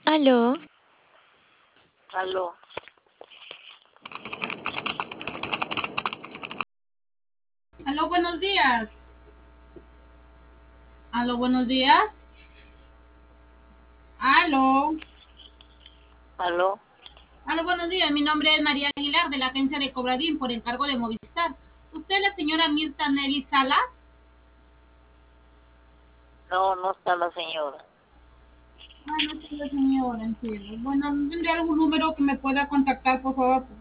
Aló, Aló, Aló, buenos días. Aló, buenos días. Aló. aló, Aló, buenos días. Mi nombre es María Aguilar de la agencia de Cobradín por encargo de Movistar. ¿Usted es la señora Mirta Nelly Salas? no, no está la señora. Ah, no es la señora, entiendo. Bueno, ¿tendría algún número que me pueda contactar, por favor?